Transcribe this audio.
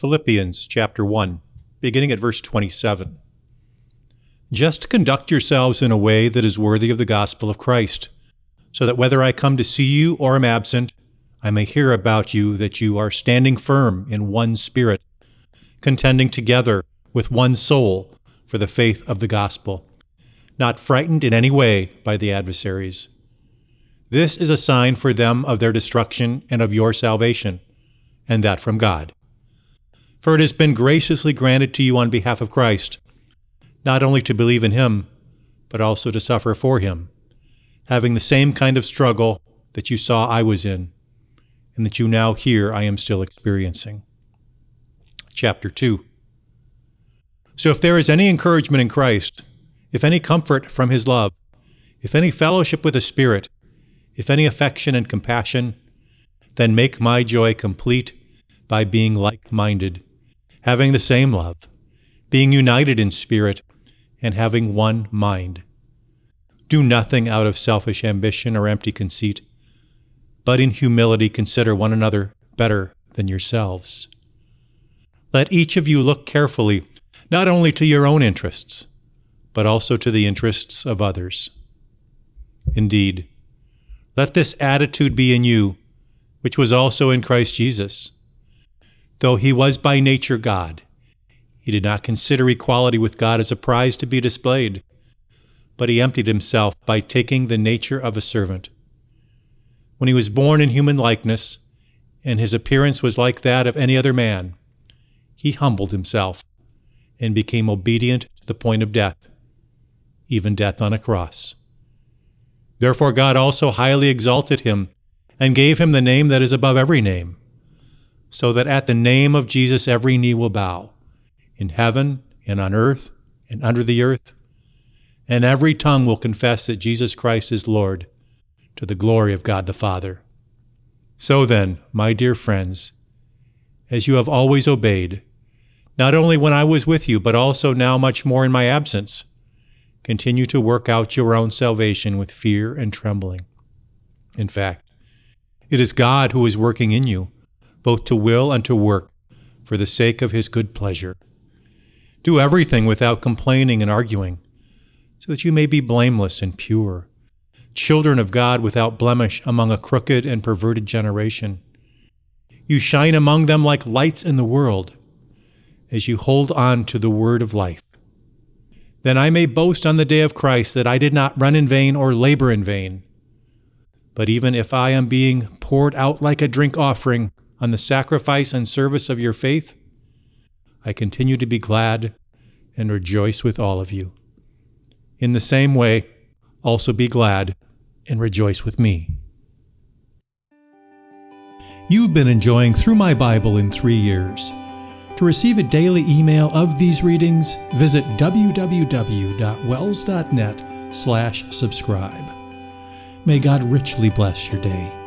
Philippians chapter 1, beginning at verse 27. Just conduct yourselves in a way that is worthy of the gospel of Christ, so that whether I come to see you or am absent, I may hear about you that you are standing firm in one spirit, contending together with one soul for the faith of the gospel, not frightened in any way by the adversaries. This is a sign for them of their destruction and of your salvation, and that from God. For it has been graciously granted to you on behalf of Christ, not only to believe in him, but also to suffer for him, having the same kind of struggle that you saw I was in, and that you now hear I am still experiencing. Chapter 2. So if there is any encouragement in Christ, if any comfort from his love, if any fellowship with the Spirit, if any affection and compassion, then make my joy complete by being like-minded, having the same love, being united in spirit, and having one mind. Do nothing out of selfish ambition or empty conceit, but in humility consider one another better than yourselves. Let each of you look carefully, not only to your own interests, but also to the interests of others. Indeed, let this attitude be in you, which was also in Christ Jesus. Though he was by nature God, he did not consider equality with God as a prize to be displayed, but he emptied himself by taking the nature of a servant. When he was born in human likeness, and his appearance was like that of any other man, he humbled himself and became obedient to the point of death, even death on a cross. Therefore God also highly exalted him and gave him the name that is above every name, so that at the name of Jesus every knee will bow, in heaven and on earth and under the earth, and every tongue will confess that Jesus Christ is Lord, to the glory of God the Father. So then, my dear friends, as you have always obeyed, not only when I was with you, but also now much more in my absence, continue to work out your own salvation with fear and trembling. In fact, it is God who is working in you, both to will and to work, for the sake of his good pleasure. Do everything without complaining and arguing, so that you may be blameless and pure, children of God without blemish among a crooked and perverted generation. You shine among them like lights in the world, as you hold on to the word of life. Then I may boast on the day of Christ that I did not run in vain or labor in vain. But even if I am being poured out like a drink offering on the sacrifice and service of your faith, I continue to be glad and rejoice with all of you. In the same way, also be glad and rejoice with me. You've been enjoying Through My Bible in 3 Years. To receive a daily email of these readings, visit www.wells.net/subscribe. May God richly bless your day.